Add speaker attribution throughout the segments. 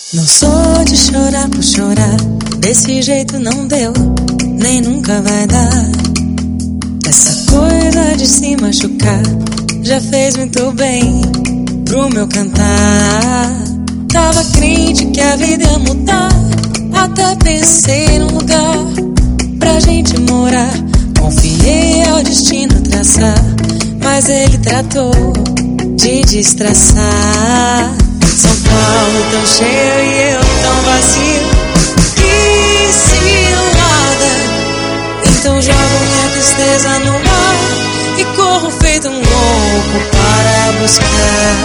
Speaker 1: Não sou de chorar por chorar, desse jeito não deu, nem nunca vai dar. Essa coisa de se machucar já fez muito bem pro meu cantar. Tava crente que a vida ia mudar, até pensei num lugar pra gente morar. Confiei ao destino traçar, mas ele tratou de destraçar. São Paulo tão cheio e eu tão vazio, que cilada. Então jogo minha tristeza no mar e corro feito um louco para buscar.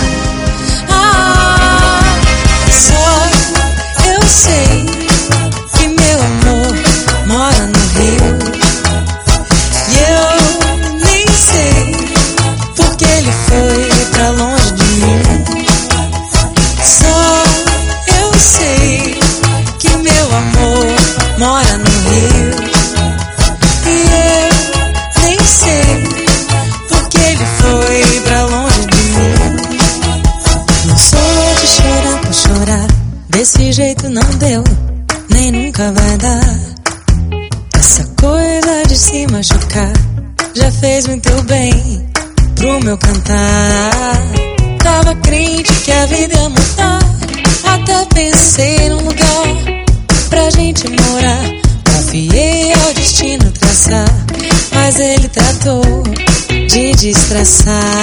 Speaker 1: Só eu sei que meu amor mora no Rio, e eu nem sei porque ele foi pra longe de mim. Só eu sei que meu amor mora no Rio, e eu nem sei porque ele foi pra longe de mim. Não sou de chorar por chorar, desse jeito não deu, nem nunca vai dar. Essa coisa de se machucar já fez muito bem pro meu cantar. Tava crente que a vida ia mudar, até pensei num lugar pra gente morar. Confiei ao destino traçar, mas ele tratou de destraçar.